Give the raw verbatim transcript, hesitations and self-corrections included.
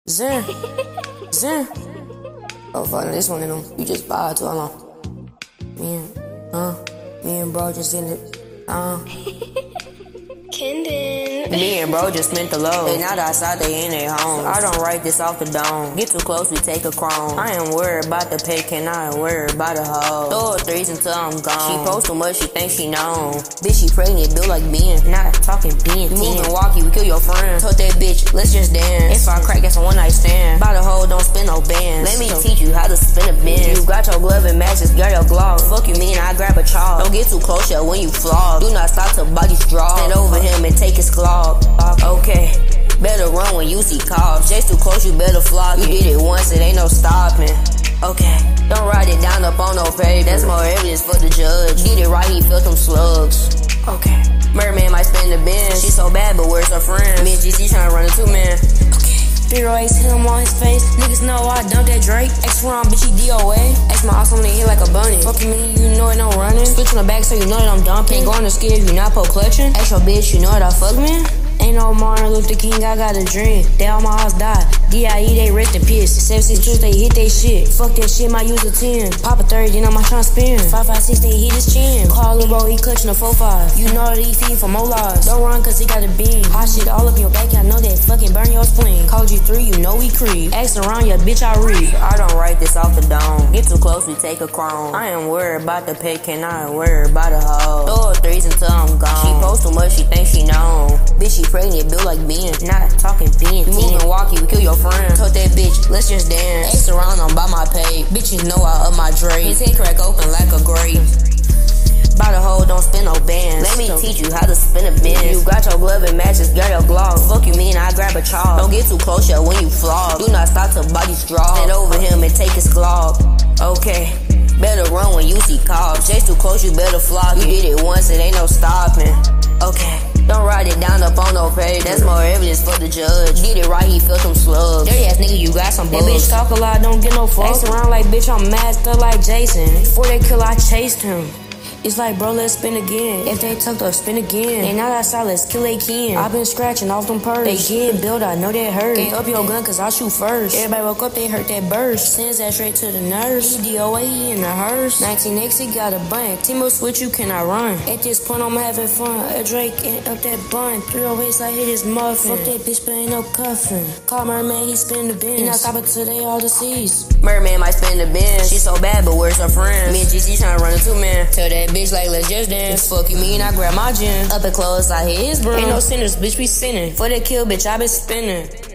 Zen. Zen. Oh, fuck, no, this one, you know, you just vibe too long. Me and, uh, me and bro just in it, uh. Kendon. Me and bro just spent the load. They not outside, they in their home. I don't write this off the dome. Get too close, we take a chrome. I ain't worried about the pay, can I ain't worried about the hoe. Throw her threes until I'm gone. She post too much, she thinks she known. Bitch, she pregnant, built like Ben. Not talking Ben. Moving walkie, we kill your friend. Told that bitch, let's just dance. If I crack, that's a one night stand. By the hoe, don't spin no bands. Let me teach you how to spin a bend. You got your glove and matches, got your glove. Fuck you mean, I grab a chalk. Don't get too close, yeah, when you flog. Do not stop to body straw. Stand over him and take his claw. Okay, better run when you see cops. Just too close, you better flock. You did it once, it ain't no stopping. Okay, don't write it down up on no paper. That's more evidence for the judge. Get it right, he felt them slugs. Okay, Merman might spend the bench. She so bad, but where's her friends? Me and G C tryna run a two man. Okay, three oh eights hit him on his face. Niggas know I dumped that Drake. X Ron, bitch, he D O A. X my awesome nigga hit like a bunny. Fuck you mean, you know it no running. Switch on the back so you know that I'm dumping. Ain't going to skid if you not po clutching. X your bitch, you know that I fuck me. Ain't no Martin Luther King, I got a dream. They all my house died. D I E, they rest in peace. seven six two, they hit they shit. Fuck that shit, my use a ten. Pop a thirty, then I'm tryna spin. five five six, they hit his chin. Call lil' bro, he clutching a four five. You know that he feed for Molars. Don't run cause he got a beam. Hot shit all up your back, I know that fucking burn your spleen. Call G three, you know we creep. Ask around your bitch, I read. I don't write this off the dome. Get too close, we take a chrome. I ain't worried about the pay, can I ain't worried about the hoe. Throw her threes until I'm gone. She post too much, she thinks she known. Bitch, she pregnant, built like Ben. Not talking Ben. Moving walkie, we kill your friend. Told that bitch, let's just dance. Ask around, I'm by my pay. Bitches know I up my Dre. His head crack open like a grape. By the hoe, don't spin no bands. Let me teach you how to spin a bend. You got your glove and matches, got your glove. Fuck you mean, I grab a chalk. Don't get too close, yeah, when you flog. Do not stop to body straw. Stand over him and take his claw. Okay, better run when you see cops. Chase too close, you better flock. You did it once, it ain't no stopping. Okay, don't write it down up on no page. That's more evidence for the judge. Did it right, he felt them slugs. Dirty ass nigga, you got some bugs. That bitch talk a lot, don't get no fuck. Ask around like bitch, I'm masked up like Jason. Before they kill, I chased him. It's like, bro, let's spin again. If they tucked up, spin again. They not outside, let's kill they kin. I been scratching off them purrs. They getting built, I know that hurt. Can't up your gun, cause I shoot first. Everybody woke up, they hurt that burst. Sends that straight to the nurse. He D O A, he in the hearse. nineteen X, he got a bun. Team switch, you cannot run. At this point, I'm having fun. A Drake and up that bun. three oh eights, I hit his muffin. Fuck that bitch, but ain't no cuffin'. Call Merman, he spin the bench. He not stopping till they all deceased. Merman might spin the bench. She so bad, but where's her friends? Me and G C tryna run a two man. Tell that bitch like, let's just dance. Fuck you mean, I grab my gin. Up and close, I hit his broom. Ain't no sinners, bitch, we sinning. For the kill, bitch, I been spinning.